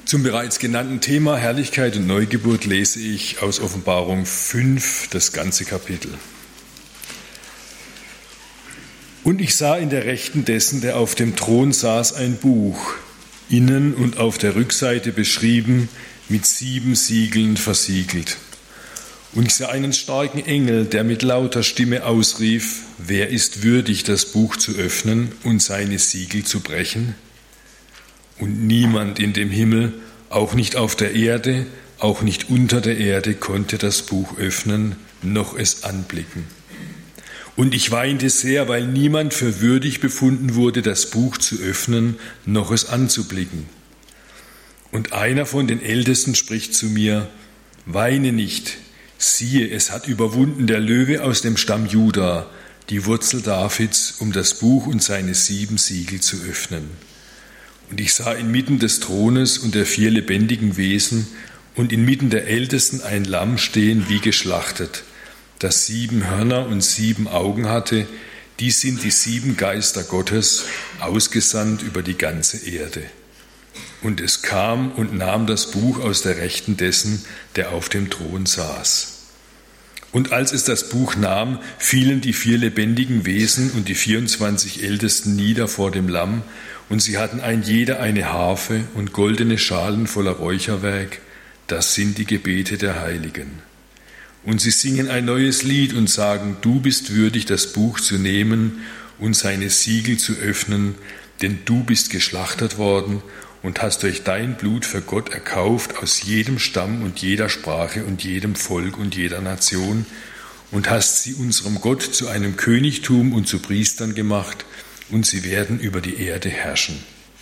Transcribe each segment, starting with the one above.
Zum bereits genannten Thema Herrlichkeit und Neugeburt lese ich aus Offenbarung 5 das ganze Kapitel. Und ich sah in der Rechten dessen, der auf dem Thron saß, ein Buch, innen und auf der Rückseite beschrieben, mit 7 Siegeln versiegelt. Und ich sah einen starken Engel, der mit lauter Stimme ausrief: Wer ist würdig, das Buch zu öffnen und seine Siegel zu brechen? Und niemand in dem Himmel, auch nicht auf der Erde, auch nicht unter der Erde, konnte das Buch öffnen, noch es anblicken. Und ich weinte sehr, weil niemand für würdig befunden wurde, das Buch zu öffnen, noch es anzublicken. Und einer von den Ältesten spricht zu mir: Weine nicht, siehe, es hat überwunden der Löwe aus dem Stamm Juda, die Wurzel Davids, um das Buch und seine 7 Siegel zu öffnen. Und ich sah inmitten des Thrones und der 4 lebendigen Wesen und inmitten der Ältesten ein Lamm stehen wie geschlachtet, das 7 Hörner und 7 Augen hatte. Dies sind die 7 Geister Gottes, ausgesandt über die ganze Erde. Und es kam und nahm das Buch aus der Rechten dessen, der auf dem Thron saß. Und als es das Buch nahm, fielen die 4 lebendigen Wesen und die 24 Ältesten nieder vor dem Lamm, und sie hatten ein jeder eine Harfe und goldene Schalen voller Räucherwerk, das sind die Gebete der Heiligen. Und sie singen ein neues Lied und sagen: Du bist würdig, das Buch zu nehmen und seine Siegel zu öffnen, denn du bist geschlachtet worden und hast durch dein Blut für Gott erkauft aus jedem Stamm und jeder Sprache und jedem Volk und jeder Nation und hast sie unserem Gott zu einem Königtum und zu Priestern gemacht, und sie werden über die Erde herrschen.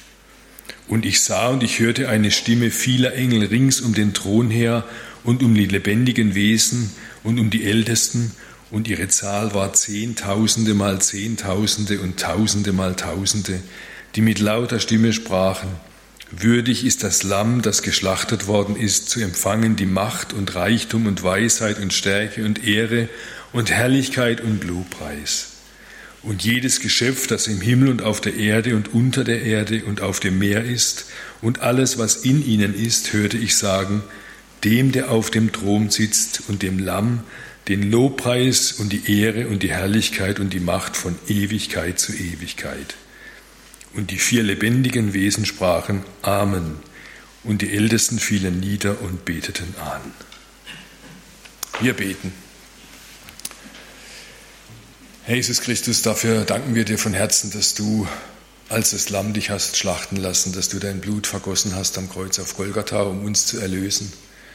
Und ich sah und ich hörte eine Stimme vieler Engel rings um den Thron her und um die lebendigen Wesen und um die Ältesten, und ihre Zahl war Zehntausende mal Zehntausende und Tausende mal Tausende, die mit lauter Stimme sprachen: Würdig ist das Lamm, das geschlachtet worden ist, zu empfangen die Macht und Reichtum und Weisheit und Stärke und Ehre und Herrlichkeit und Lobpreis. Und jedes Geschöpf, das im Himmel und auf der Erde und unter der Erde und auf dem Meer ist, und alles, was in ihnen ist, hörte ich sagen: Dem, der auf dem Thron sitzt, und dem Lamm, den Lobpreis und die Ehre und die Herrlichkeit und die Macht von Ewigkeit zu Ewigkeit. Und die 4 lebendigen Wesen sprachen: Amen. Und die Ältesten fielen nieder und beteten an. Wir beten. Herr Jesus Christus, dafür danken wir dir von Herzen, dass du als das Lamm dich hast schlachten lassen, dass du dein Blut vergossen hast am Kreuz auf Golgatha, um uns zu erlösen.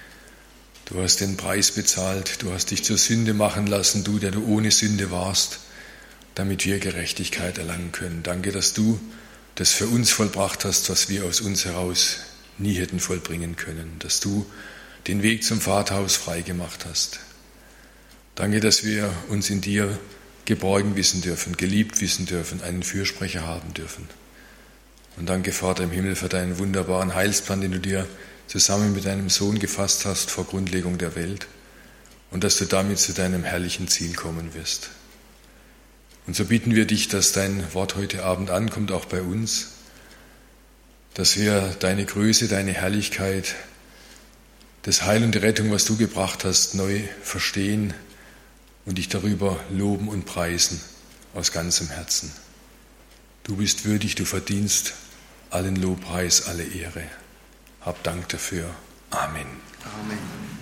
Du hast den Preis bezahlt, du hast dich zur Sünde machen lassen, du, der du ohne Sünde warst, damit wir Gerechtigkeit erlangen können. Danke, dass du das für uns vollbracht hast, was wir aus uns heraus nie hätten vollbringen können, dass du den Weg zum Vaterhaus freigemacht hast. Danke, dass wir uns in dir geborgen wissen dürfen, geliebt wissen dürfen, einen Fürsprecher haben dürfen. Und danke, Vater im Himmel, für deinen wunderbaren Heilsplan, den du dir zusammen mit deinem Sohn gefasst hast vor Grundlegung der Welt, und dass du damit zu deinem herrlichen Ziel kommen wirst. Und so bitten wir dich, dass dein Wort heute Abend ankommt, auch bei uns, dass wir deine Größe, deine Herrlichkeit, das Heil und die Rettung, was du gebracht hast, neu verstehen und dich darüber loben und preisen aus ganzem Herzen. Du bist würdig, du verdienst allen Lobpreis, alle Ehre. Hab Dank dafür. Amen. Amen.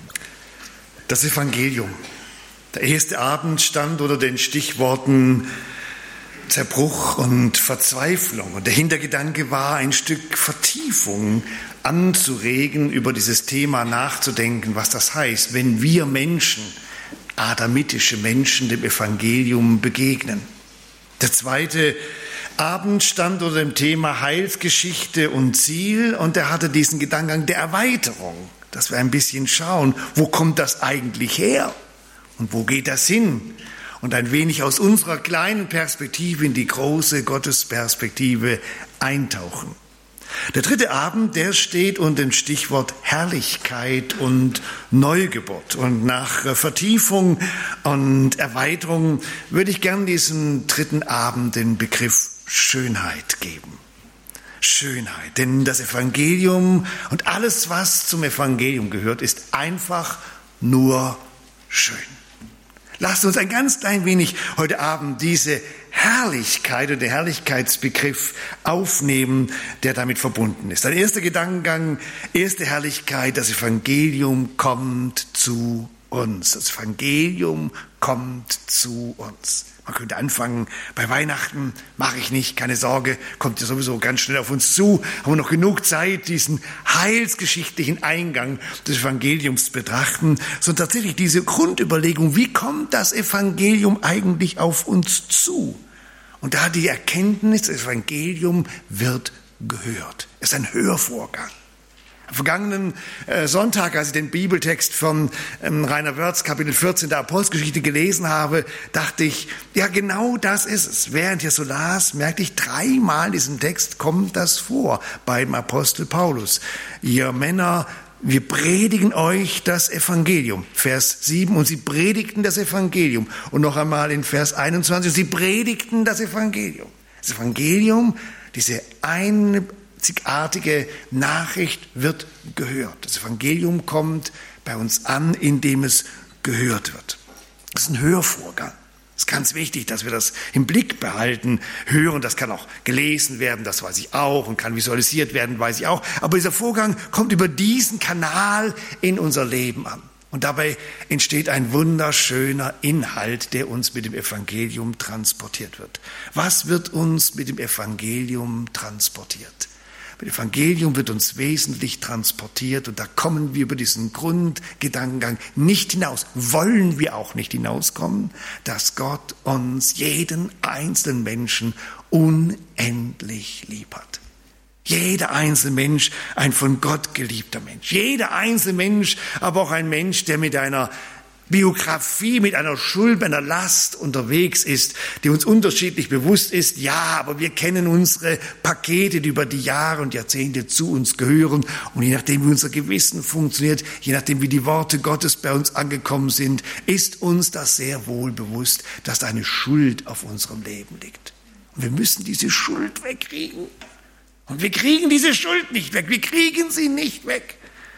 Das Evangelium. Der erste Abend stand unter den Stichworten Zerbruch und Verzweiflung. Und der Hintergedanke war, ein Stück Vertiefung anzuregen, über dieses Thema nachzudenken, was das heißt, wenn wir Menschen, adamitische Menschen, dem Evangelium begegnen. Der zweite Abend stand unter dem Thema Heilsgeschichte und Ziel, und er hatte diesen Gedankengang der Erweiterung, dass wir ein bisschen schauen, wo kommt das eigentlich her und wo geht das hin, und ein wenig aus unserer kleinen Perspektive in die große Gottesperspektive eintauchen. Der dritte Abend, der steht unter dem Stichwort Herrlichkeit und Neugeburt. Und nach Vertiefung und Erweiterung würde ich gern diesem dritten Abend den Begriff Schönheit geben. Schönheit. Denn das Evangelium und alles, was zum Evangelium gehört, ist einfach nur schön. Lasst uns ein ganz klein wenig heute Abend diese Herrlichkeit und den Herrlichkeitsbegriff aufnehmen, der damit verbunden ist. Ein erster Gedankengang, erste Herrlichkeit, das Evangelium kommt zu uns. Das Evangelium kommt zu uns. Man könnte anfangen, bei Weihnachten, mache ich nicht, keine Sorge, kommt ja sowieso ganz schnell auf uns zu, haben wir noch genug Zeit, diesen heilsgeschichtlichen Eingang des Evangeliums betrachten, sondern tatsächlich diese Grundüberlegung, wie kommt das Evangelium eigentlich auf uns zu? Und da die Erkenntnis, das Evangelium wird gehört. Es ist ein Hörvorgang. Am vergangenen Sonntag, als ich den Bibeltext von Rainer Wörth, Kapitel 14 der Apostelgeschichte gelesen habe, dachte ich, ja genau das ist es. Während ich so las, merkte ich, 3-mal in diesem Text kommt das vor beim Apostel Paulus. Ihr Männer, wir predigen euch das Evangelium. Vers 7, und sie predigten das Evangelium. Und noch einmal in Vers 21, sie predigten das Evangelium. Das Evangelium, diese einzigartige Nachricht wird gehört. Das Evangelium kommt bei uns an, indem es gehört wird. Das ist ein Hörvorgang. Es ist ganz wichtig, dass wir das im Blick behalten. Hören, das kann auch gelesen werden, das weiß ich auch, und kann visualisiert werden, weiß ich auch. Aber dieser Vorgang kommt über diesen Kanal in unser Leben an. Und dabei entsteht ein wunderschöner Inhalt, der uns mit dem Evangelium transportiert wird. Was wird uns mit dem Evangelium transportiert? Mit dem Evangelium wird uns wesentlich transportiert, und da kommen wir über diesen Grundgedankengang nicht hinaus, wollen wir auch nicht hinauskommen, dass Gott uns, jeden einzelnen Menschen, unendlich lieb hat. Jeder einzelne Mensch, ein von Gott geliebter Mensch. Jeder einzelne Mensch, aber auch ein Mensch, der mit einer Biografie, mit einer Schuld, mit einer Last unterwegs ist, die uns unterschiedlich bewusst ist. Ja, aber wir kennen unsere Pakete, die über die Jahre und Jahrzehnte zu uns gehören. Und je nachdem, wie unser Gewissen funktioniert, je nachdem, wie die Worte Gottes bei uns angekommen sind, ist uns das sehr wohl bewusst, dass da eine Schuld auf unserem Leben liegt. Und wir müssen diese Schuld wegkriegen. Und wir kriegen diese Schuld nicht weg. Wir kriegen sie nicht weg.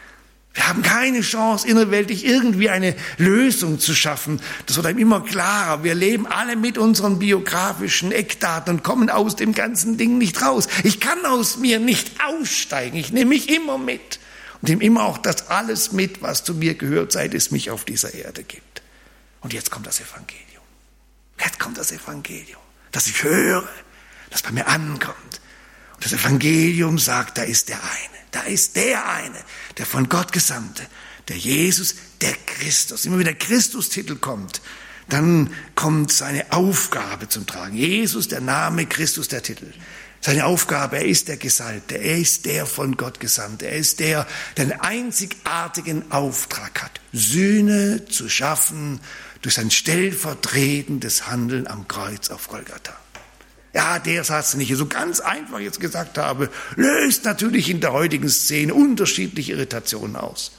Wir haben keine Chance, innerweltlich irgendwie eine Lösung zu schaffen. Das wird einem immer klarer. Wir leben alle mit unseren biografischen Eckdaten und kommen aus dem ganzen Ding nicht raus. Ich kann aus mir nicht aussteigen. Ich nehme mich immer mit und nehme immer auch das alles mit, was zu mir gehört, seit es mich auf dieser Erde gibt. Und jetzt kommt das Evangelium. Jetzt kommt das Evangelium, dass ich höre, das bei mir ankommt. Und das Evangelium sagt, da ist der eine. Da ist der eine, der von Gott Gesandte, der Jesus, der Christus. Immer wenn der Christus-Titel kommt, dann kommt seine Aufgabe zum Tragen. Jesus, der Name, Christus, der Titel. Seine Aufgabe, er ist der Gesalbte, er ist der von Gott Gesandte, er ist der, der einen einzigartigen Auftrag hat, Sühne zu schaffen durch sein stellvertretendes Handeln am Kreuz auf Golgatha. Ja, der Satz, den ich hier so ganz einfach jetzt gesagt habe, löst natürlich in der heutigen Szene unterschiedliche Irritationen aus.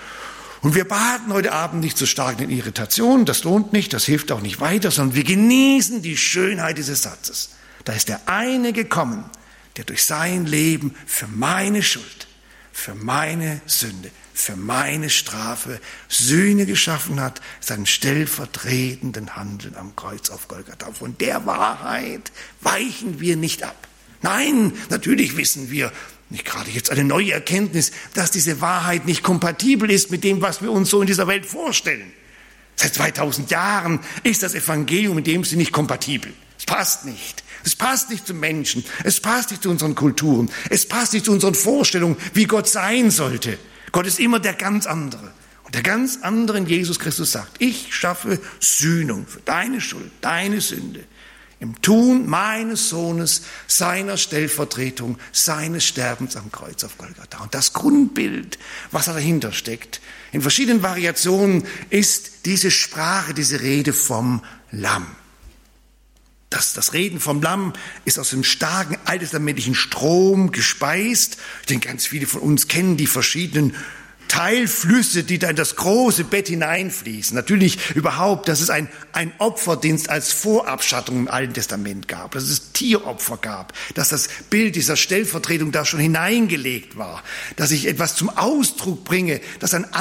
Und wir baden heute Abend nicht so stark in Irritationen, das lohnt nicht, das hilft auch nicht weiter, sondern wir genießen die Schönheit dieses Satzes. Da ist der eine gekommen, der durch sein Leben für meine Schuld, für meine Sünde, für meine Strafe Sühne geschaffen hat, seinen stellvertretenden Handeln am Kreuz auf Golgatha. Von der Wahrheit weichen wir nicht ab. Nein, natürlich wissen wir, nicht gerade jetzt eine neue Erkenntnis, dass diese Wahrheit nicht kompatibel ist mit dem, was wir uns so in dieser Welt vorstellen. Seit 2000 Jahren ist das Evangelium in dem Sinne nicht kompatibel. Es passt nicht. Es passt nicht zum Menschen. Es passt nicht zu unseren Kulturen. Es passt nicht zu unseren Vorstellungen, wie Gott sein sollte. Gott ist immer der ganz andere. Und der ganz andere in Jesus Christus sagt, ich schaffe Sühnung für deine Schuld, deine Sünde. Im Tun meines Sohnes, seiner Stellvertretung, seines Sterbens am Kreuz auf Golgatha. Und das Grundbild, was da dahinter steckt, in verschiedenen Variationen, ist diese Sprache, diese Rede vom Lamm. Das Reden vom Lamm ist aus dem starken alttestamentlichen Strom gespeist. Ich denke, ganz viele von uns kennen die verschiedenen Teilflüsse, die da in das große Bett hineinfließen. Natürlich überhaupt, dass es ein Opferdienst als Vorabschattung im Alten Testament gab, dass es Tieropfer gab, dass das Bild dieser Stellvertretung da schon hineingelegt war, dass ich etwas zum Ausdruck bringe, dass ein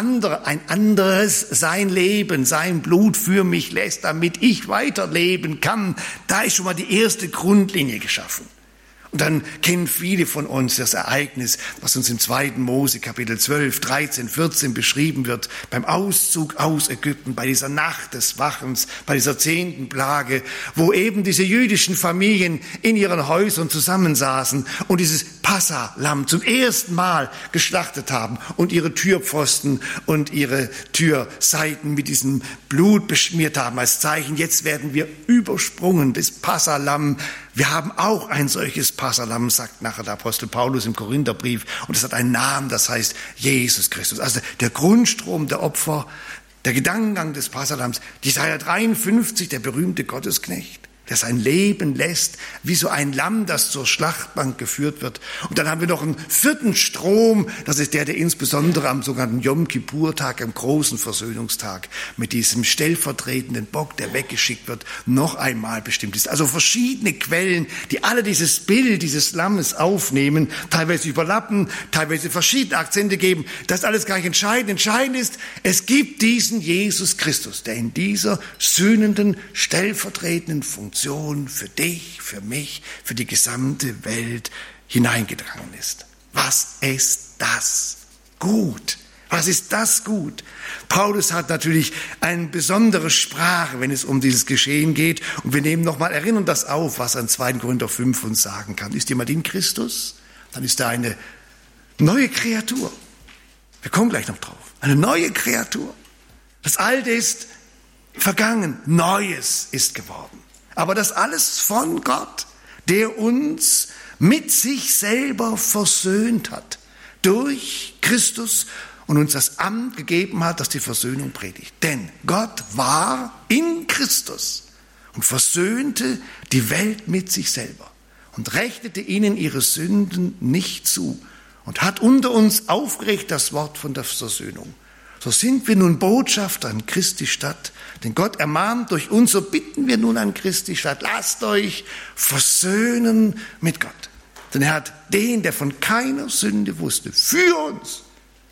anderes sein Leben, sein Blut für mich lässt, damit ich weiterleben kann. Da ist schon mal die erste Grundlinie geschaffen. Und dann kennen viele von uns das Ereignis, was uns im 2. Mose Kapitel 12, 13, 14 beschrieben wird, beim Auszug aus Ägypten, bei dieser Nacht des Wachens, bei dieser 10. Plage, wo eben diese jüdischen Familien in ihren Häusern zusammensaßen und dieses Passa-Lamm zum ersten Mal geschlachtet haben und ihre Türpfosten und ihre Türseiten mit diesem Blut beschmiert haben als Zeichen. Jetzt werden wir übersprungen, das Passa-Lamm. Wir haben auch ein solches Passahlamm, sagt nachher der Apostel Paulus im Korintherbrief. Und es hat einen Namen, das heißt Jesus Christus. Also der Grundstrom der Opfer, der Gedankengang des Passalahms. Jesaja 53, der berühmte Gottesknecht, der sein Leben lässt, wie so ein Lamm, das zur Schlachtbank geführt wird. Und dann haben wir noch einen 4. Strom, das ist der insbesondere am sogenannten Yom Kippur-Tag, am großen Versöhnungstag, mit diesem stellvertretenden Bock, der weggeschickt wird, noch einmal bestimmt ist. Also verschiedene Quellen, die alle dieses Bild dieses Lammes aufnehmen, teilweise überlappen, teilweise verschiedene Akzente geben. Das ist alles gar nicht entscheidend. Entscheidend ist, es gibt diesen Jesus Christus, der in dieser sühnenden, stellvertretenden Funktion für dich, für mich, für die gesamte Welt hineingedrangen ist. Was ist das gut? Was ist das gut? Paulus hat natürlich eine besondere Sprache, wenn es um dieses Geschehen geht. Und wir nehmen nochmal, erinnern das auf, was an 2. Korinther 5 uns sagen kann. Ist jemand in Christus? Dann ist da eine neue Kreatur. Wir kommen gleich noch drauf. Eine neue Kreatur. Das Alte ist vergangen. Neues ist geworden. Aber das alles von Gott, der uns mit sich selber versöhnt hat, durch Christus und uns das Amt gegeben hat, das die Versöhnung predigt. Denn Gott war in Christus und versöhnte die Welt mit sich selber und rechnete ihnen ihre Sünden nicht zu und hat unter uns aufgeregt das Wort von der Versöhnung. So sind wir nun Botschafter an Christi Stadt, denn Gott ermahnt durch uns, so bitten wir nun an Christi Stadt, lasst euch versöhnen mit Gott. Denn er hat den, der von keiner Sünde wusste, für uns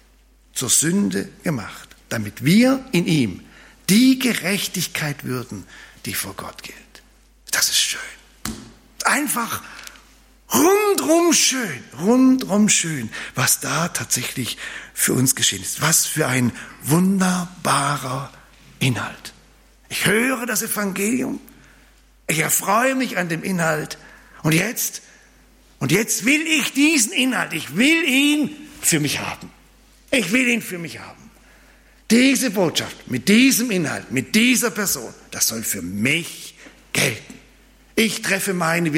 zur Sünde gemacht, damit wir in ihm die Gerechtigkeit würden, die vor Gott gilt. Das ist schön. Einfach rundrum schön, was da tatsächlich für uns geschehen ist. Was für ein wunderbarer Inhalt. Ich höre das Evangelium, ich erfreue mich an dem Inhalt und jetzt will ich diesen Inhalt, ich will ihn für mich haben. Ich will ihn für mich haben. Diese Botschaft mit diesem Inhalt, mit dieser Person, das soll für mich gelten. Ich treffe meine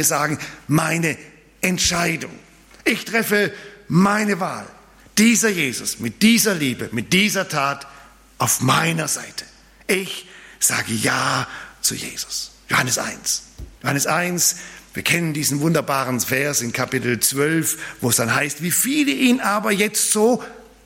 Entscheidung. Ich treffe meine Wahl. Dieser Jesus mit dieser Liebe, mit dieser Tat auf meiner Seite. Ich sage Ja zu Jesus. Johannes 1. Johannes 1, wir kennen diesen wunderbaren Vers in Kapitel 12, wo es dann heißt, wie viele ihn aber jetzt so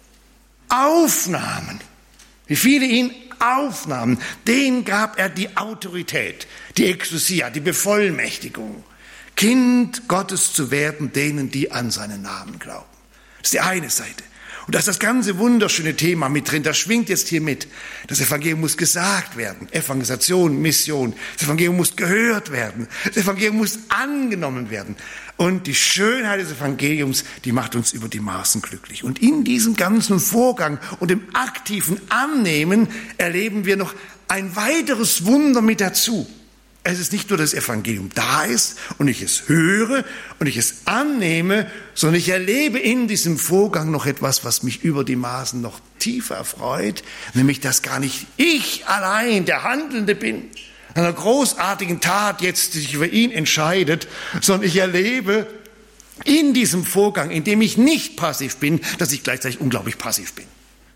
aufnahmen. Wie viele ihn aufnahmen, denen gab er die Autorität, die Exousia, die Bevollmächtigung, Kind Gottes zu werden, denen, die an seinen Namen glauben. Das ist die eine Seite. Und da ist das ganze wunderschöne Thema mit drin, das schwingt jetzt hier mit. Das Evangelium muss gesagt werden, Evangelisation, Mission. Das Evangelium muss gehört werden, das Evangelium muss angenommen werden. Und die Schönheit des Evangeliums, die macht uns über die Maßen glücklich. Und in diesem ganzen Vorgang und im aktiven Annehmen erleben wir noch ein weiteres Wunder mit dazu. Es ist nicht nur, dass das Evangelium da ist und ich es höre und ich es annehme, sondern ich erlebe in diesem Vorgang noch etwas, was mich über die Maßen noch tiefer erfreut, nämlich, dass gar nicht ich allein der Handelnde bin, einer großartigen Tat jetzt sich über ihn entscheidet, sondern ich erlebe in diesem Vorgang, in dem ich nicht passiv bin, dass ich gleichzeitig unglaublich passiv bin.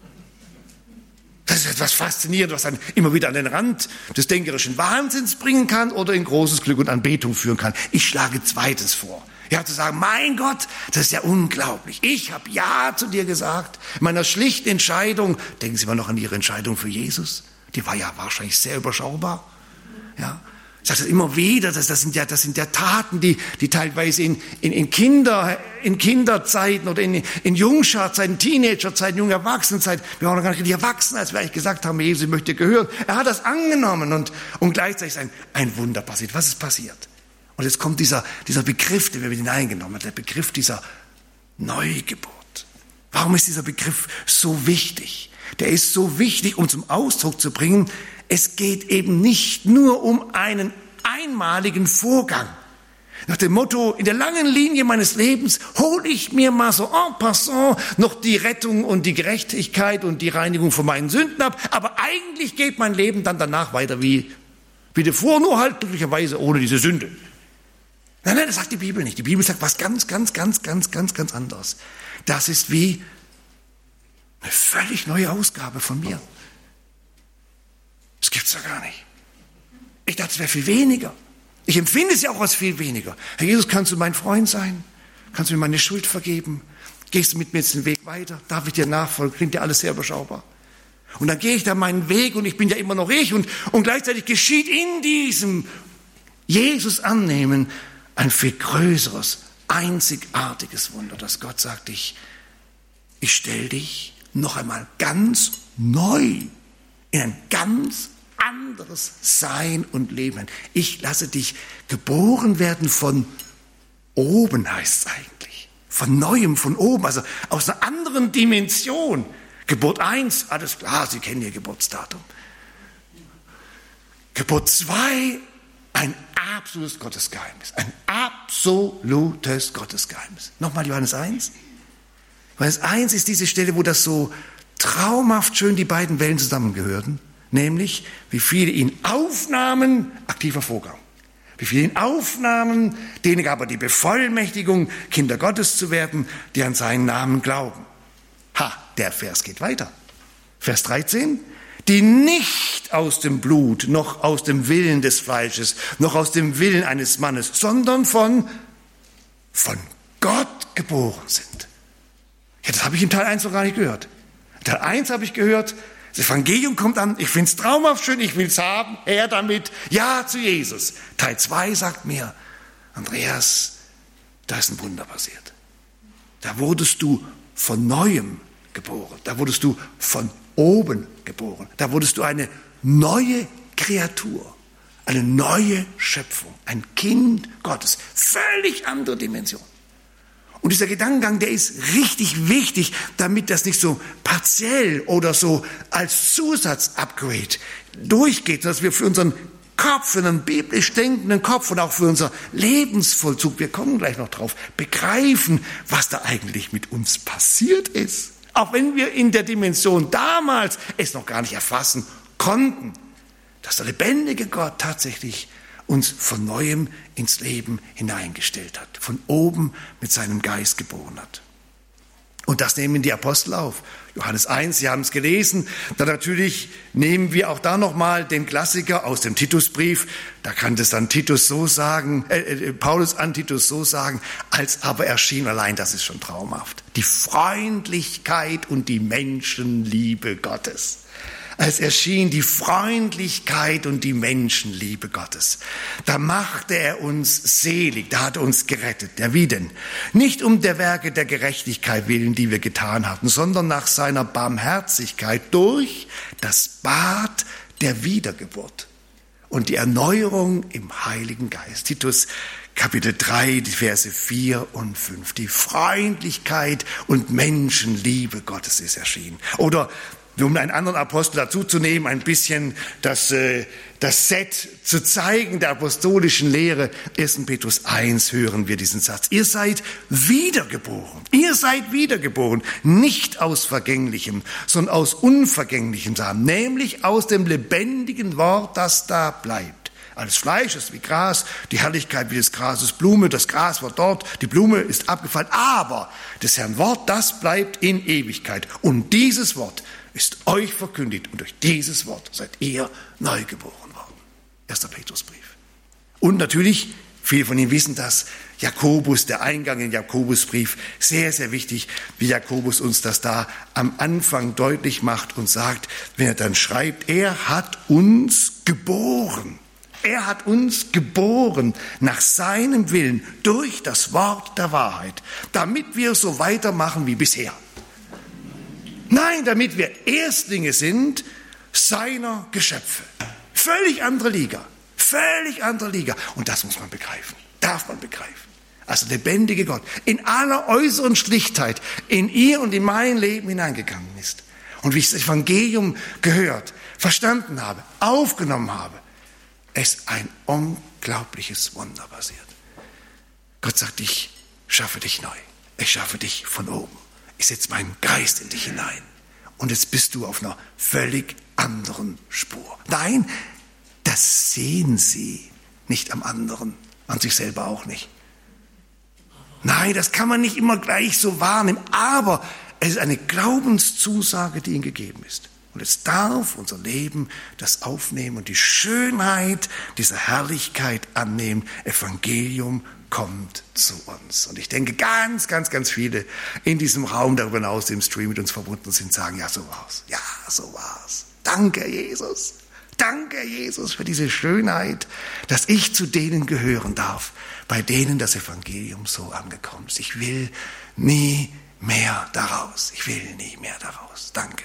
Das ist etwas Faszinierendes, was einen immer wieder an den Rand des denkerischen Wahnsinns bringen kann oder in großes Glück und Anbetung führen kann. Ich schlage zweitens vor. Ja, zu sagen, mein Gott, das ist ja unglaublich. Ich habe Ja zu dir gesagt. In meiner schlichten Entscheidung, denken Sie mal noch an Ihre Entscheidung für Jesus. Die war ja wahrscheinlich sehr überschaubar. Ja, ich sage das immer wieder, das sind ja Taten, die teilweise in Kinderzeiten oder in Jungscharzeiten, Teenagerzeiten, junge Erwachsenenzeiten, wir waren noch gar nicht die Erwachsenen, als wir eigentlich gesagt haben, Jesus, ich möchte gehören. Er hat das angenommen und gleichzeitig ist ein Wunder passiert. Was ist passiert? Und jetzt kommt dieser Begriff, den wir mit hineingenommen haben, der Begriff dieser Neugeburt. Warum ist dieser Begriff so wichtig? Der ist so wichtig, um zum Ausdruck zu bringen, es geht eben nicht nur um einen einmaligen Vorgang. Nach dem Motto, in der langen Linie meines Lebens hole ich mir mal so en passant noch die Rettung und die Gerechtigkeit und die Reinigung von meinen Sünden ab, aber eigentlich geht mein Leben dann danach weiter wie davor, nur halt glücklicherweise ohne diese Sünde. Nein, das sagt die Bibel nicht. Die Bibel sagt was ganz anderes. Das ist wie eine völlig neue Ausgabe von mir. Das gibt's ja gar nicht. Ich dachte, es wäre viel weniger. Ich empfinde es ja auch als viel weniger. Herr Jesus, kannst du mein Freund sein? Kannst du mir meine Schuld vergeben? Gehst du mit mir jetzt den Weg weiter? Darf ich dir nachfolgen? Klingt ja alles sehr überschaubar. Und dann gehe ich da meinen Weg und ich bin ja immer noch ich und gleichzeitig geschieht in diesem Jesus annehmen ein viel größeres, einzigartiges Wunder, dass Gott sagt, ich stelle dich noch einmal ganz neu in ein ganz anderes Sein und Leben. Ich lasse dich geboren werden von oben, heißt es eigentlich. Von Neuem, von oben, also aus einer anderen Dimension. Geburt 1, alles klar, Sie kennen Ihr Geburtsdatum. Geburt 2, ein absolutes Gottesgeheimnis. Ein absolutes Gottesgeheimnis. Nochmal Johannes 1. Johannes 1 ist diese Stelle, wo das so traumhaft schön die beiden Wellen zusammengehörten, nämlich wie viele ihn aufnahmen, aktiver Vorgang, wie viele ihn aufnahmen, denen gab er die Bevollmächtigung, Kinder Gottes zu werden, die an seinen Namen glauben. Der Vers geht weiter. Vers 13, die nicht aus dem Blut, noch aus dem Willen des Fleisches, noch aus dem Willen eines Mannes, sondern von Gott geboren sind. Ja, das habe ich in Teil 1 noch gar nicht gehört. Teil 1 habe ich gehört, das Evangelium kommt an, ich finde es traumhaft schön, ich will es haben, her damit, ja zu Jesus. Teil 2 sagt mir, Andreas, da ist ein Wunder passiert. Da wurdest du von Neuem geboren, da wurdest du von oben geboren, da wurdest du eine neue Kreatur, eine neue Schöpfung, ein Kind Gottes, völlig andere Dimension. Und dieser Gedankengang, der ist richtig wichtig, damit das nicht so partiell oder so als Zusatz-Upgrade durchgeht, dass wir für unseren Kopf, für einen biblisch denkenden Kopf und auch für unser Lebensvollzug, wir kommen gleich noch drauf, begreifen, was da eigentlich mit uns passiert ist. Auch wenn wir in der Dimension damals es noch gar nicht erfassen konnten, dass der lebendige Gott tatsächlich uns von Neuem ins Leben hineingestellt hat, von oben mit seinem Geist geboren hat. Und das nehmen die Apostel auf. Johannes 1, Sie haben es gelesen. Dann natürlich nehmen wir auch da nochmal den Klassiker aus dem Titusbrief. Da kann das dann Paulus an Titus so sagen, als aber erschien, allein das ist schon traumhaft, die Freundlichkeit und die Menschenliebe Gottes. Als erschien die Freundlichkeit und die Menschenliebe Gottes. Da machte er uns selig, da hat er uns gerettet. Ja, wie denn? Nicht um der Werke der Gerechtigkeit willen, die wir getan hatten, sondern nach seiner Barmherzigkeit durch das Bad der Wiedergeburt und die Erneuerung im Heiligen Geist. Titus Kapitel 3, die Verse 4 und 5. Die Freundlichkeit und Menschenliebe Gottes ist erschienen. Oder um einen anderen Apostel dazu zu nehmen, ein bisschen das Set zu zeigen der apostolischen Lehre. 1. Petrus 1 hören wir diesen Satz. Ihr seid wiedergeboren. Ihr seid wiedergeboren. Nicht aus vergänglichem, sondern aus unvergänglichem Samen. Nämlich aus dem lebendigen Wort, das da bleibt. Alles Fleisch ist wie Gras, die Herrlichkeit wie des Grases Blume. Das Gras war dort, die Blume ist abgefallen. Aber des Herrn Wort, das bleibt in Ewigkeit. Und dieses Wort ist euch verkündigt und durch dieses Wort seid ihr neu geboren worden. 1. Petrusbrief. Und natürlich, viele von Ihnen wissen das, Jakobus, der Eingang in den Jakobusbrief, sehr, sehr wichtig, wie Jakobus uns das da am Anfang deutlich macht und sagt, wenn er dann schreibt, er hat uns geboren. Er hat uns geboren nach seinem Willen durch das Wort der Wahrheit, damit wir so weitermachen wie bisher. Nein, damit wir Erstlinge sind seiner Geschöpfe. Völlig andere Liga. Völlig andere Liga. Und das muss man begreifen. Darf man begreifen. Also lebendige Gott in aller äußeren Schlichtheit in ihr und in mein Leben hineingegangen ist. Und wie ich das Evangelium gehört, verstanden habe, aufgenommen habe, es ein unglaubliches Wunder passiert. Gott sagt, ich schaffe dich neu. Ich schaffe dich von oben. Ich setze meinen Geist in dich hinein. Und jetzt bist du auf einer völlig anderen Spur. Nein, das sehen sie nicht am anderen, an sich selber auch nicht. Nein, das kann man nicht immer gleich so wahrnehmen, aber es ist eine Glaubenszusage, die ihnen gegeben ist. Und es darf unser Leben das aufnehmen und die Schönheit dieser Herrlichkeit annehmen. Evangelium kommt zu uns. Und ich denke, ganz, ganz, ganz viele in diesem Raum darüber hinaus, die im Stream mit uns verbunden sind, sagen, ja, so war's. Ja, so war's. Danke, Jesus. Danke, Jesus, für diese Schönheit, dass ich zu denen gehören darf, bei denen das Evangelium so angekommen ist. Ich will nie mehr daraus. Ich will nie mehr daraus. Danke.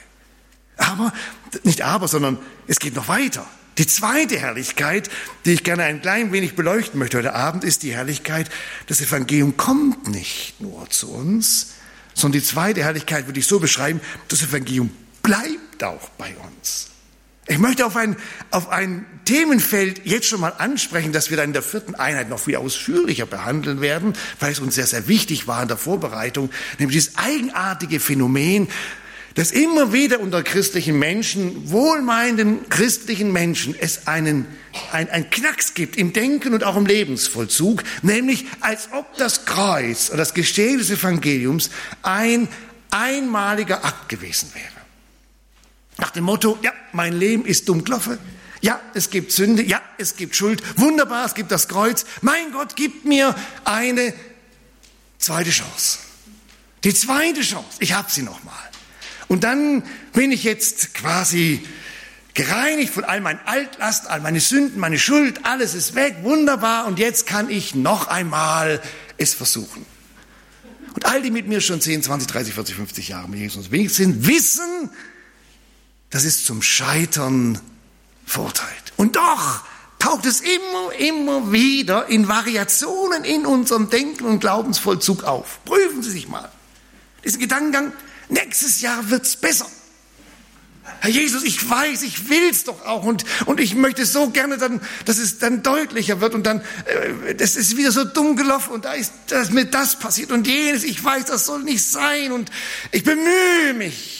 Sondern es geht noch weiter. Die zweite Herrlichkeit, die ich gerne ein klein wenig beleuchten möchte heute Abend, ist die Herrlichkeit, das Evangelium kommt nicht nur zu uns, sondern die zweite Herrlichkeit würde ich so beschreiben, das Evangelium bleibt auch bei uns. Ich möchte auf ein Themenfeld jetzt schon mal ansprechen, das wir dann in der 4. Einheit noch viel ausführlicher behandeln werden, weil es uns sehr, sehr wichtig war in der Vorbereitung, nämlich dieses eigenartige Phänomen, dass immer wieder unter christlichen Menschen, wohlmeinenden christlichen Menschen, es einen Knacks gibt im Denken und auch im Lebensvollzug, nämlich als ob das Kreuz oder das Geschehen des Evangeliums ein einmaliger Akt gewesen wäre. Nach dem Motto, ja, mein Leben ist dumm gelaufen, ja, es gibt Sünde, ja, es gibt Schuld, wunderbar, es gibt das Kreuz, mein Gott, gibt mir eine zweite Chance. Die zweite Chance, ich habe sie nochmal. Und dann bin ich jetzt quasi gereinigt von all meinen Altlasten, all meine Sünden, meine Schuld, alles ist weg, wunderbar, und jetzt kann ich noch einmal es versuchen. Und all die mit mir schon 10, 20, 30, 40, 50 Jahre mit Jesus unterwegs sind, wissen, das ist zum Scheitern verurteilt. Und doch taucht es immer wieder in Variationen in unserem Denken und Glaubensvollzug auf. Prüfen Sie sich mal diesen Gedankengang, nächstes Jahr wird's besser. Herr Jesus, ich weiß, ich will's doch auch und ich möchte so gerne dann, dass es dann deutlicher wird und dann, das ist wieder so dumm gelaufen und da ist mir das passiert und jenes, ich weiß, das soll nicht sein und ich bemühe mich.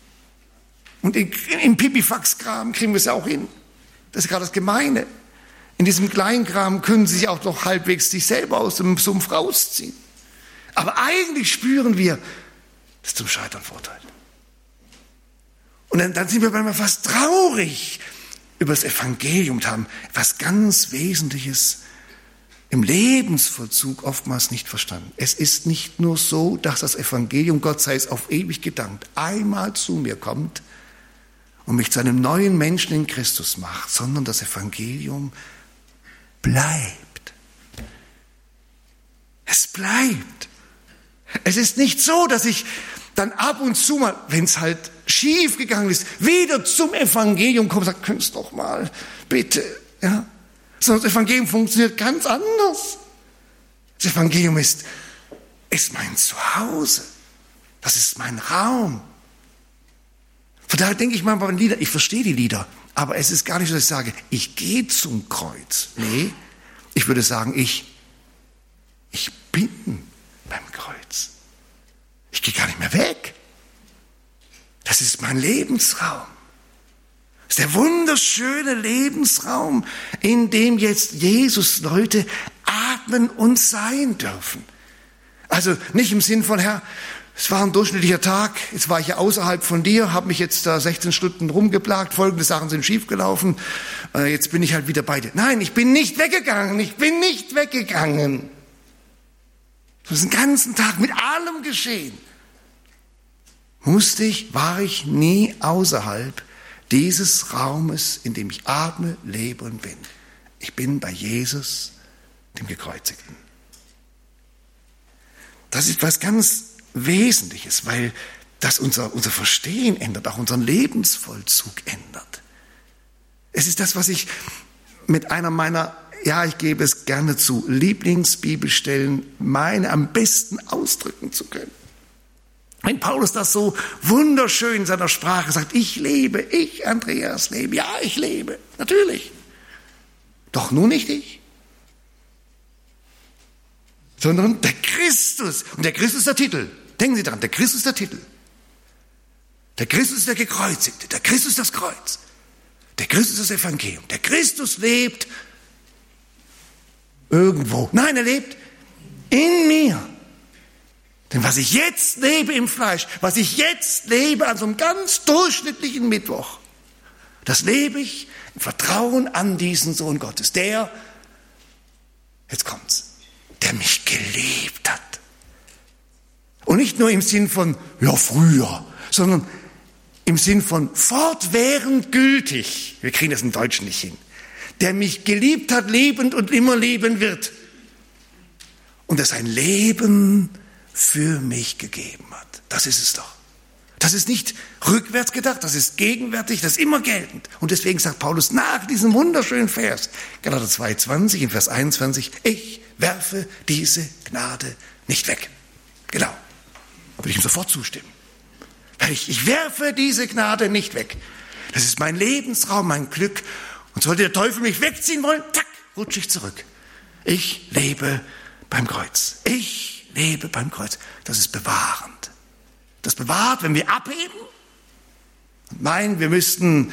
Und im Pipifax-Kram kriegen wir es ja auch hin. Das ist gerade das Gemeine. In diesem Kleinkram können sie sich auch noch halbwegs sich selber aus dem Sumpf rausziehen. Aber eigentlich spüren wir, das ist zum Scheitern verurteilt. Und dann sind wir manchmal fast traurig über das Evangelium und haben etwas ganz Wesentliches im Lebensvollzug oftmals nicht verstanden. Es ist nicht nur so, dass das Evangelium, Gott sei es auf ewig gedankt, einmal zu mir kommt und mich zu einem neuen Menschen in Christus macht, sondern das Evangelium bleibt. Es bleibt. Es ist nicht so, dass ich dann ab und zu mal, wenn es halt schief gegangen ist, wieder zum Evangelium komme und sage, könntest doch mal, bitte. Ja? Sondern das Evangelium funktioniert ganz anders. Das Evangelium ist mein Zuhause. Das ist mein Raum. Von daher denke ich manchmal bei den Liedern, ich verstehe die Lieder, aber es ist gar nicht so, dass ich sage, ich gehe zum Kreuz. Nee, ich würde sagen, ich bin beim Kreuz. Ich gehe gar nicht mehr weg. Das ist mein Lebensraum. Das ist der wunderschöne Lebensraum, in dem jetzt Jesus Leute atmen und sein dürfen. Also nicht im Sinn von, Herr, es war ein durchschnittlicher Tag, jetzt war ich ja außerhalb von dir, habe mich jetzt da 16 Stunden rumgeplagt, folgende Sachen sind schiefgelaufen, jetzt bin ich halt wieder bei dir. Nein, ich bin nicht weggegangen. Das den ganzen Tag mit allem geschehen. War ich nie außerhalb dieses Raumes, in dem ich atme, lebe und bin. Ich bin bei Jesus, dem Gekreuzigten. Das ist was ganz Wesentliches, weil das unser Verstehen ändert, auch unseren Lebensvollzug ändert. Es ist das, was ich mit einer meiner, ich gebe es gerne zu, Lieblingsbibelstellen meine am besten ausdrücken zu können. Wenn Paulus das so wunderschön in seiner Sprache sagt, ich lebe, ich, Andreas, lebe. Ja, ich lebe, natürlich. Doch nur nicht ich, sondern der Christus. Und der Christus ist der Titel. Denken Sie daran, der Christus ist der Titel. Der Christus ist der Gekreuzigte. Der Christus ist das Kreuz. Der Christus ist das Evangelium. Der Christus lebt irgendwo. Nein, er lebt in mir. Denn was ich jetzt lebe im Fleisch, was ich jetzt lebe an so einem ganz durchschnittlichen Mittwoch, das lebe ich im Vertrauen an diesen Sohn Gottes, der, jetzt kommt's, der mich geliebt hat. Und nicht nur im Sinn von, früher, sondern im Sinn von fortwährend gültig. Wir kriegen das im Deutschen nicht hin. Der mich geliebt hat, lebend und immer leben wird. Und der sein Leben für mich gegeben hat. Das ist es doch. Das ist nicht rückwärts gedacht, das ist gegenwärtig, das ist immer geltend. Und deswegen sagt Paulus nach diesem wunderschönen Vers, Galater 2,20 in Vers 21, ich werfe diese Gnade nicht weg. Genau. Da würde ich ihm sofort zustimmen. Ich werfe diese Gnade nicht weg. Das ist mein Lebensraum, mein Glück. Und sollte der Teufel mich wegziehen wollen, zack, rutsche ich zurück. Ich lebe beim Kreuz. Ich lebe beim Kreuz. Das ist bewahrend. Das bewahrt, wenn wir abheben und meinen, wir müssten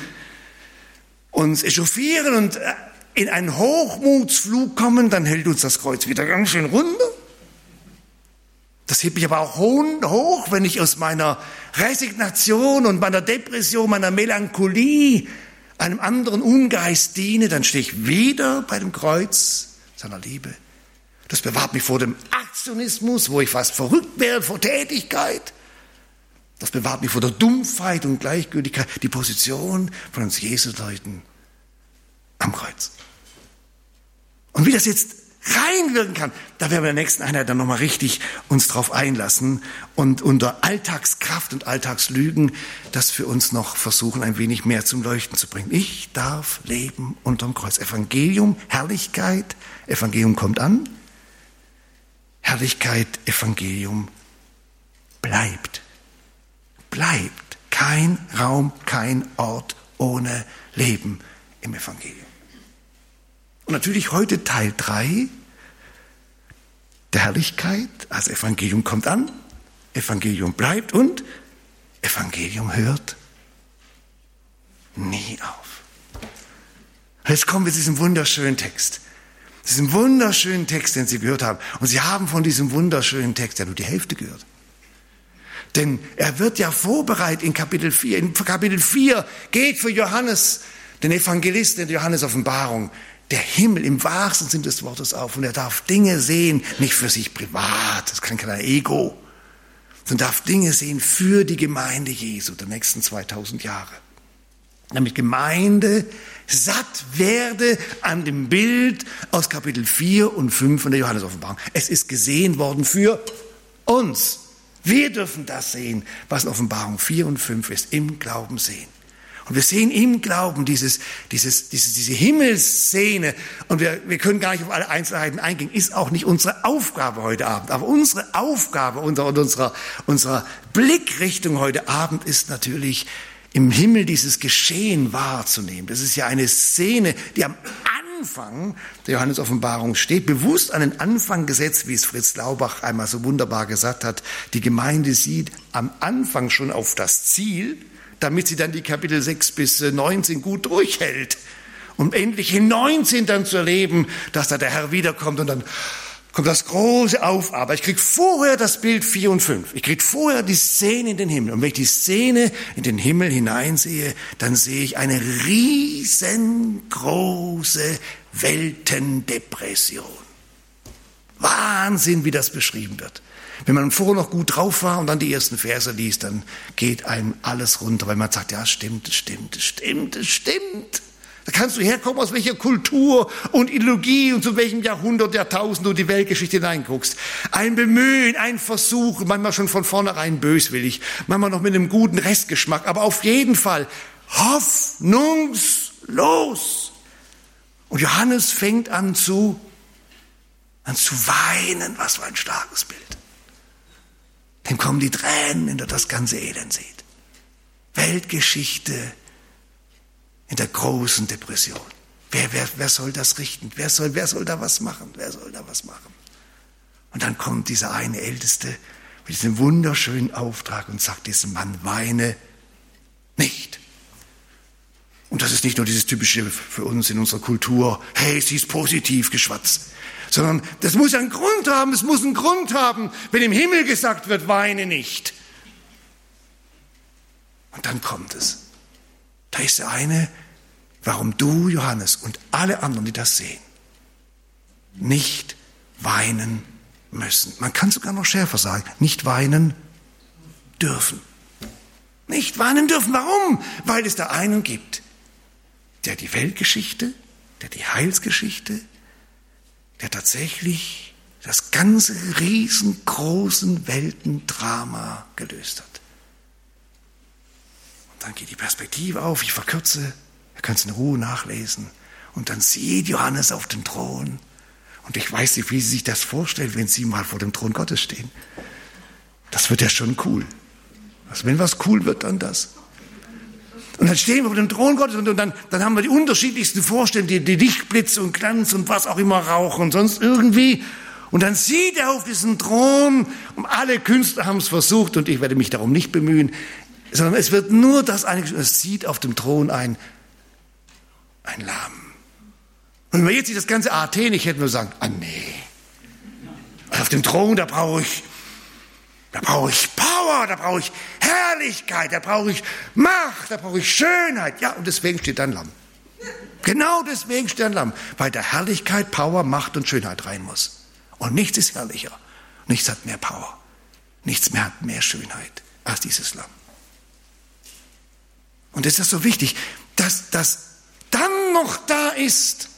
uns echauffieren und in einen Hochmutsflug kommen, dann hält uns das Kreuz wieder ganz schön runter. Das hebt mich aber auch hoch, wenn ich aus meiner Resignation und meiner Depression, meiner Melancholie einem anderen Ungeist diene, dann stehe ich wieder bei dem Kreuz seiner Liebe. Das bewahrt mich vor dem Aktionismus, wo ich fast verrückt werde vor Tätigkeit. Das bewahrt mich vor der Dumpfheit und Gleichgültigkeit, die Position von uns Jesusleuten am Kreuz. Und wie das jetzt reinwirken kann, da werden wir in der nächsten Einheit dann nochmal richtig uns drauf einlassen und unter Alltagskraft und Alltagslügen das für uns noch versuchen, ein wenig mehr zum Leuchten zu bringen. Ich darf leben unterm Kreuz. Evangelium, Herrlichkeit, Evangelium kommt an. Herrlichkeit, Evangelium bleibt. Bleibt. Kein Raum, kein Ort ohne Leben im Evangelium. Und natürlich heute Teil 3 der Herrlichkeit. Also Evangelium kommt an, Evangelium bleibt und Evangelium hört nie auf. Jetzt kommen wir zu diesem wunderschönen Text. Diesem wunderschönen Text, den Sie gehört haben. Und Sie haben von diesem wunderschönen Text ja nur die Hälfte gehört. Denn er wird ja vorbereitet in Kapitel 4. In Kapitel 4 geht für Johannes, den Evangelisten in der Johannes-Offenbarung, der Himmel im wahrsten Sinne des Wortes auf. Und er darf Dinge sehen, nicht für sich privat, das kann kein Ego, sondern darf Dinge sehen für die Gemeinde Jesu der nächsten 2000 Jahre. Damit Gemeinde satt werde an dem Bild aus Kapitel 4 und 5 von der Johannes-Offenbarung. Es ist gesehen worden für uns. Wir dürfen das sehen, was in Offenbarung 4 und 5 ist, im Glauben sehen. Und wir sehen im Glauben diese Himmelsszene, und wir können gar nicht auf alle Einzelheiten eingehen, ist auch nicht unsere Aufgabe heute Abend. Aber unsere Aufgabe und unserer Blickrichtung heute Abend ist natürlich, im Himmel dieses Geschehen wahrzunehmen. Das ist ja eine Szene, die am Anfang der Johannes-Offenbarung steht, bewusst an den Anfang gesetzt, wie es Fritz Laubach einmal so wunderbar gesagt hat. Die Gemeinde sieht am Anfang schon auf das Ziel, damit sie dann die Kapitel 6 bis 19 gut durchhält. Um endlich in 19 dann zu erleben, dass da der Herr wiederkommt und dann kommt das große Auf. Aber ich kriege vorher das Bild 4 und 5. Ich kriege vorher die Szene in den Himmel. Und wenn ich die Szene in den Himmel hineinsehe, dann sehe ich eine riesengroße Weltendepression. Wahnsinn, wie das beschrieben wird. Wenn man vorher noch gut drauf war und dann die ersten Verse liest, dann geht einem alles runter, weil man sagt, ja, stimmt. Da kannst du herkommen, aus welcher Kultur und Ideologie und zu welchem Jahrhundert, Jahrtausend du in die Weltgeschichte hineinguckst. Ein Bemühen, ein Versuch, manchmal schon von vornherein böswillig, manchmal noch mit einem guten Restgeschmack, aber auf jeden Fall hoffnungslos. Und Johannes fängt an zu weinen, was für ein starkes Bild. Dem kommen die Tränen, wenn er das ganze Elend sieht. Weltgeschichte in der großen Depression. Wer soll das richten? Wer soll da was machen? Und dann kommt dieser eine Älteste mit diesem wunderschönen Auftrag und sagt diesem Mann, weine nicht. Und das ist nicht nur dieses typische für uns in unserer Kultur, hey, sie ist positiv Geschwatz, sondern das muss einen Grund haben, es muss einen Grund haben, wenn im Himmel gesagt wird, weine nicht. Und dann kommt es. Da ist der eine, warum du, Johannes, und alle anderen, die das sehen, nicht weinen müssen. Man kann sogar noch schärfer sagen, nicht weinen dürfen. Nicht weinen dürfen. Warum? Weil es da einen gibt, der die Weltgeschichte, der die Heilsgeschichte, der tatsächlich das ganze riesengroßen Weltendrama gelöst hat. Und dann geht die Perspektive auf, ich verkürze, ihr könnt es in Ruhe nachlesen. Und dann sieht Johannes auf dem Thron. Und ich weiß nicht, wie Sie sich das vorstellen, wenn Sie mal vor dem Thron Gottes stehen. Das wird ja schon cool. Also wenn was cool wird, dann das. Und dann stehen wir vor dem Thron Gottes und dann haben wir die unterschiedlichsten Vorstellungen, die Lichtblitze und Glanz und was auch immer, Rauch und sonst irgendwie. Und dann sieht er auf diesen Thron, und alle Künstler haben es versucht und ich werde mich darum nicht bemühen, sondern es wird nur das eingeschrieben, es sieht auf dem Thron ein Lamm. Und wenn wir jetzt nicht das ganze Athen nicht hätten, wir sagen, nee, auf dem Thron, da brauche ich Power, da brauche ich Herrlichkeit, da brauche ich Macht, da brauche ich Schönheit. Ja, und deswegen steht da ein Lamm. Genau deswegen steht ein Lamm, weil da Herrlichkeit, Power, Macht und Schönheit rein muss. Und nichts ist herrlicher, nichts hat mehr Power, nichts mehr hat mehr Schönheit als dieses Lamm. Und es ist so wichtig, dass das dann noch da ist.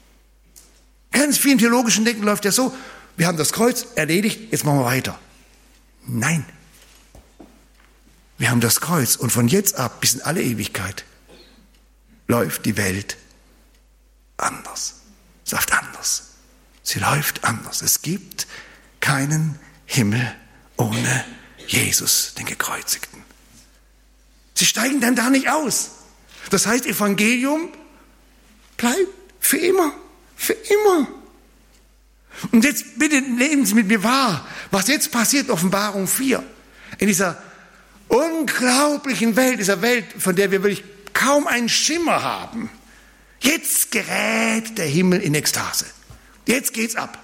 Ganz vielen theologischen Denken läuft ja so, wir haben das Kreuz erledigt, jetzt machen wir weiter. Nein. Wir haben das Kreuz und von jetzt ab bis in alle Ewigkeit läuft die Welt anders. Sie läuft anders. Sie läuft anders. Es gibt keinen Himmel ohne Jesus, den Gekreuzigten. Sie steigen dann da nicht aus. Das heißt, Evangelium bleibt für immer. Für immer. Und jetzt bitte nehmen Sie mit mir wahr, was jetzt passiert in Offenbarung 4. In dieser unglaublichen Welt, dieser Welt, von der wir wirklich kaum einen Schimmer haben. Jetzt gerät der Himmel in Ekstase. Jetzt geht's ab.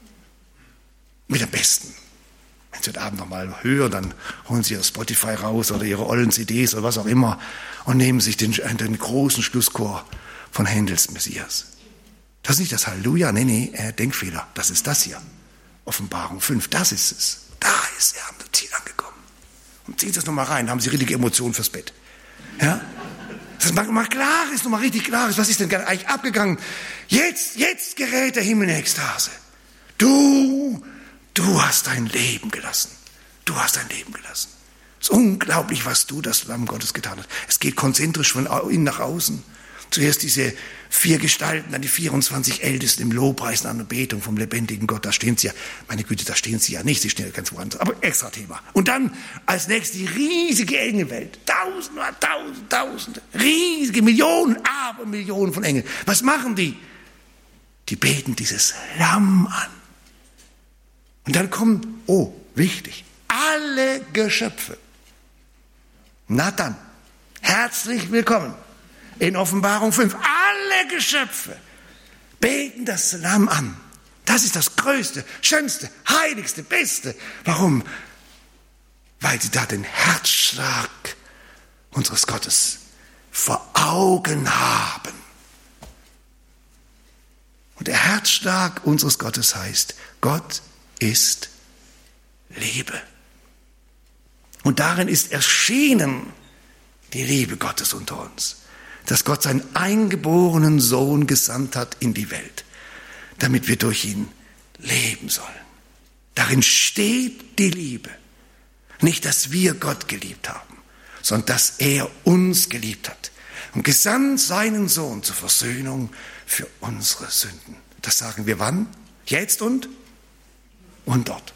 Mit dem Besten. Wenn Sie heute Abend noch mal hören, dann holen Sie Ihr Spotify raus oder Ihre ollen CDs oder was auch immer und nehmen sich den großen Schlusschor von Händels Messias. Das ist nicht das Halleluja, nee, Denkfehler. Das ist das hier. Offenbarung 5, das ist es. Da ist er am Ziel angekommen. Und ziehen Sie das nochmal rein, da haben Sie richtige Emotionen fürs Bett. Ja? Das mal klar ist, nochmal richtig klar ist, was ist denn eigentlich abgegangen? Jetzt gerät der Himmel in Ekstase. Du hast dein Leben gelassen. Du hast dein Leben gelassen. Es ist unglaublich, was du, das Lamm Gottes, getan hast. Es geht konzentrisch von innen nach außen. Zuerst diese 4 Gestalten, dann die 24 Ältesten im Lobpreis und Anbetung vom lebendigen Gott. Da stehen sie ja, meine Güte, da stehen sie ja nicht, sie stehen ja ganz woanders. Aber extra Thema. Und dann als nächstes die riesige Engelwelt. Tausende, riesige Millionen, Abermillionen von Engeln. Was machen die? Die beten dieses Lamm an. Und dann kommen, wichtig, alle Geschöpfe. Na dann, herzlich willkommen. In Offenbarung 5, alle Geschöpfe beten das Lamm an. Das ist das Größte, Schönste, Heiligste, Beste. Warum? Weil sie da den Herzschlag unseres Gottes vor Augen haben. Und der Herzschlag unseres Gottes heißt, Gott ist Liebe. Und darin ist erschienen die Liebe Gottes unter uns, dass Gott seinen eingeborenen Sohn gesandt hat in die Welt, damit wir durch ihn leben sollen. Darin steht die Liebe. Nicht, dass wir Gott geliebt haben, sondern dass er uns geliebt hat und gesandt seinen Sohn zur Versöhnung für unsere Sünden. Das sagen wir wann? Jetzt und dort.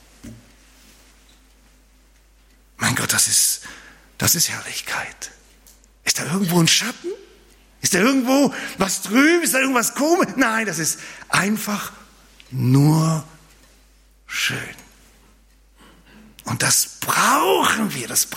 Mein Gott, das ist Herrlichkeit. Ist da irgendwo ein Schatten? Ist da irgendwo was drüben? Ist da irgendwas komisch? Nein, das ist einfach nur schön. Und das brauchen wir, das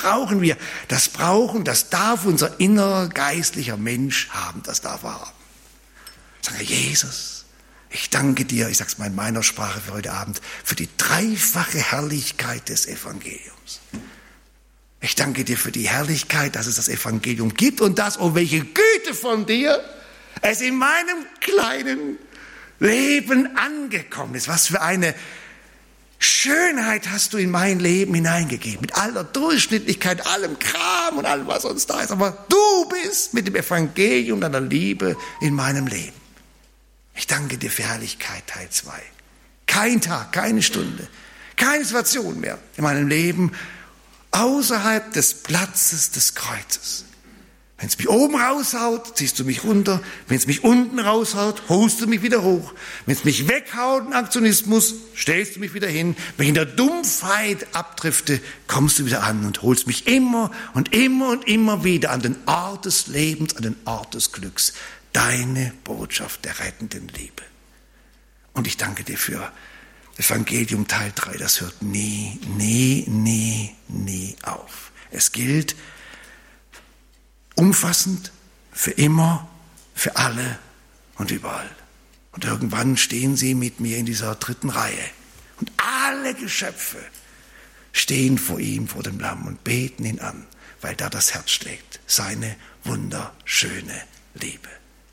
darf unser innerer geistlicher Mensch haben, das darf er haben. Ich sage, Jesus, ich danke dir, ich sage es mal in meiner Sprache für heute Abend, für die dreifache Herrlichkeit des Evangeliums. Ich danke dir für die Herrlichkeit, dass es das Evangelium gibt und dass, oh welche Güte von dir, es in meinem kleinen Leben angekommen ist. Was für eine Schönheit hast du in mein Leben hineingegeben, mit aller Durchschnittlichkeit, allem Kram und allem, was sonst da ist. Aber du bist mit dem Evangelium deiner Liebe in meinem Leben. Ich danke dir für Herrlichkeit Teil 2. Kein Tag, keine Stunde, keine Situation mehr in meinem Leben außerhalb des Platzes des Kreuzes. Wenn es mich oben raushaut, ziehst du mich runter. Wenn es mich unten raushaut, holst du mich wieder hoch. Wenn es mich weghaut in Aktionismus, stellst du mich wieder hin. Wenn ich in der Dumpfheit abdrifte, kommst du wieder an und holst mich immer und immer und immer wieder an den Ort des Lebens, an den Ort des Glücks. Deine Botschaft der rettenden Liebe. Und ich danke dir für Evangelium Teil 3. Das hört nie auf. Es gilt umfassend, für immer, für alle und überall. Und irgendwann stehen sie mit mir in dieser dritten Reihe. Und alle Geschöpfe stehen vor ihm, vor dem Lamm und beten ihn an, weil da das Herz schlägt. Seine wunderschöne Liebe.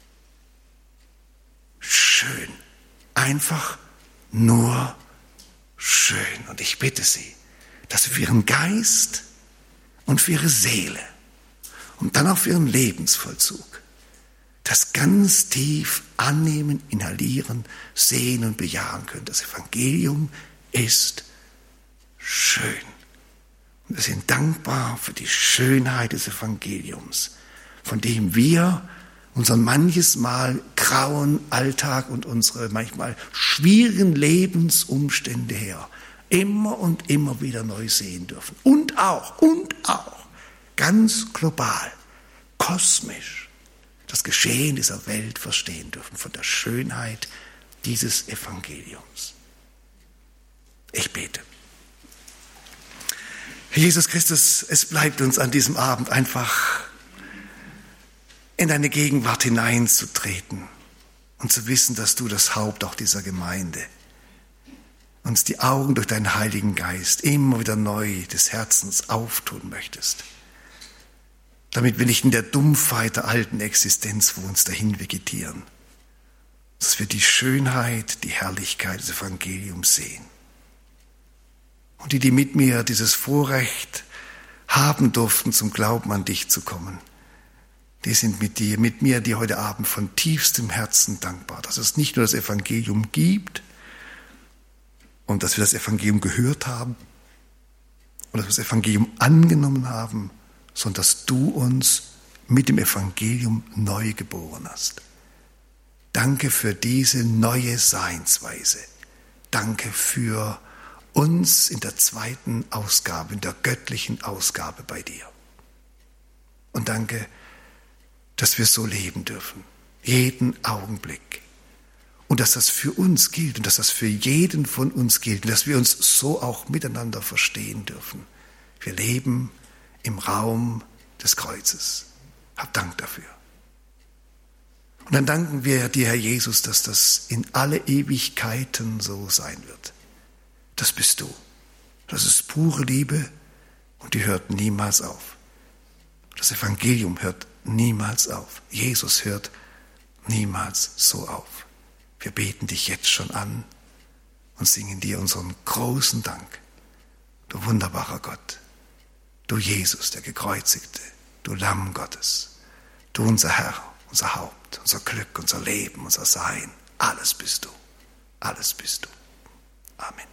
Schön. Einfach nur schön. Und ich bitte Sie, dass Sie für Ihren Geist und für Ihre Seele und dann auch für Ihren Lebensvollzug das ganz tief annehmen, inhalieren, sehen und bejahen können. Das Evangelium ist schön. Und wir sind dankbar für die Schönheit des Evangeliums, von dem wir unseren manches Mal grauen Alltag und unsere manchmal schwierigen Lebensumstände her immer und immer wieder neu sehen dürfen. Und auch ganz global, kosmisch, das Geschehen dieser Welt verstehen dürfen von der Schönheit dieses Evangeliums. Ich bete. Herr Jesus Christus, es bleibt uns an diesem Abend einfach in deine Gegenwart hineinzutreten und zu wissen, dass du das Haupt auch dieser Gemeinde uns die Augen durch deinen Heiligen Geist immer wieder neu des Herzens auftun möchtest, damit wir nicht in der Dumpfheit der alten Existenz vor uns dahin vegetieren, dass wir die Schönheit, die Herrlichkeit des Evangeliums sehen. Und die mit mir dieses Vorrecht haben durften, zum Glauben an dich zu kommen, die sind mit mir, die heute Abend von tiefstem Herzen dankbar, dass es nicht nur das Evangelium gibt und dass wir das Evangelium gehört haben und dass wir das Evangelium angenommen haben, sondern dass du uns mit dem Evangelium neu geboren hast. Danke für diese neue Seinsweise. Danke für uns in der zweiten Ausgabe, in der göttlichen Ausgabe bei dir. Und danke, dass wir so leben dürfen, jeden Augenblick. Und dass das für uns gilt und dass das für jeden von uns gilt und dass wir uns so auch miteinander verstehen dürfen. Wir leben im Raum des Kreuzes. Hab Dank dafür. Und dann danken wir dir, Herr Jesus, dass das in alle Ewigkeiten so sein wird. Das bist du. Das ist pure Liebe und die hört niemals auf. Das Evangelium hört niemals auf. Jesus hört niemals so auf. Wir beten dich jetzt schon an und singen dir unseren großen Dank. Du wunderbarer Gott, du Jesus, der Gekreuzigte, du Lamm Gottes, du unser Herr, unser Haupt, unser Glück, unser Leben, unser Sein. Alles bist du. Alles bist du. Amen.